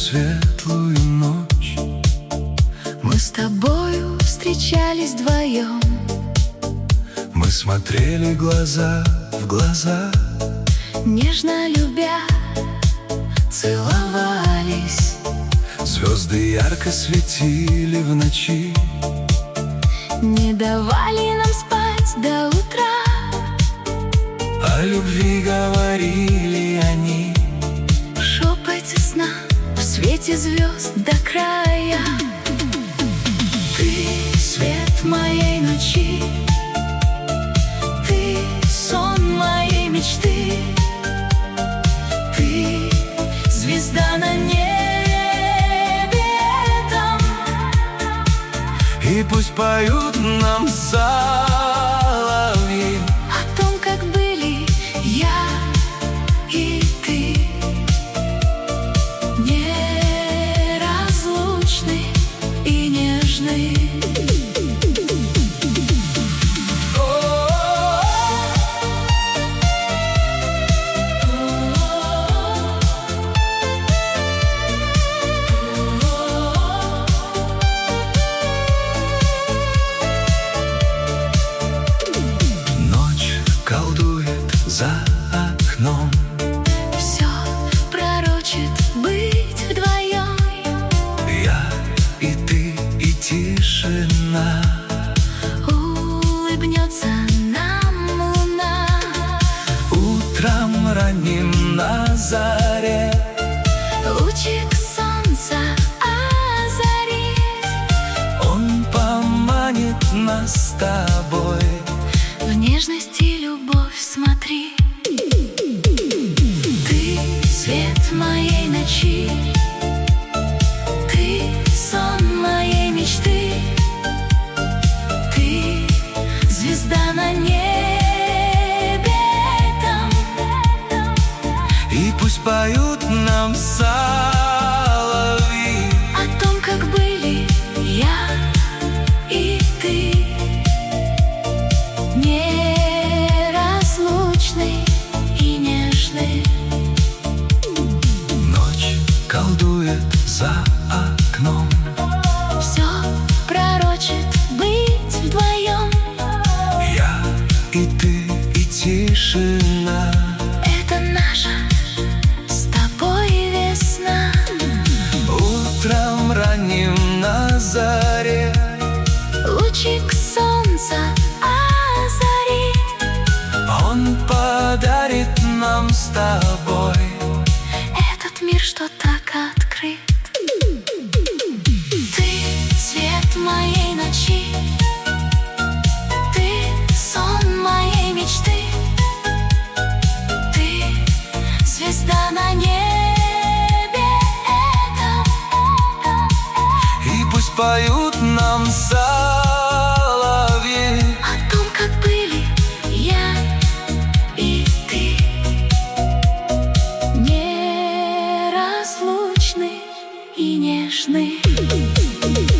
светлую ночь мы с тобою встречались вдвоем. мы смотрели глаза в глаза, нежно любя, целовались. звезды ярко светили в ночи, не давали нам спать до утра. о любви говорили они В шепоте сна, в свете звезд до края. Ты свет моей ночи, ты сон моей мечты, ты звезда на небе там. И пусть поют нам соловьи О том, как были я и ты, неразлучны и нежны. Ночь колдует за окном, Все пророчит быть вдвоем. я и ты, и тишина. Улыбнется нам луна. Утром ранним на заре Лучик солнца озарит. он поманит нас с тобой. В нежность и любовь смотри. Ты свет моей ночи, ты сон моей мечты, ты звезда на небе там. И пусть поют нам соловьи О том, как были я и ты, неразлучны и нежны. Ночь колдует за окном, Все пророчит быть вдвоем. я и ты, и тишина. Это наша с тобой весна. Утром ранним на заре Лучик солнца озарит. он подарит нам с тобой. Этот мир, что так открыт. Ты свет моей ночи, ты сон моей мечты, ты звезда на небе этом. И пусть поют нам соловьи О том, как были я и ты, неразлучны и нежны.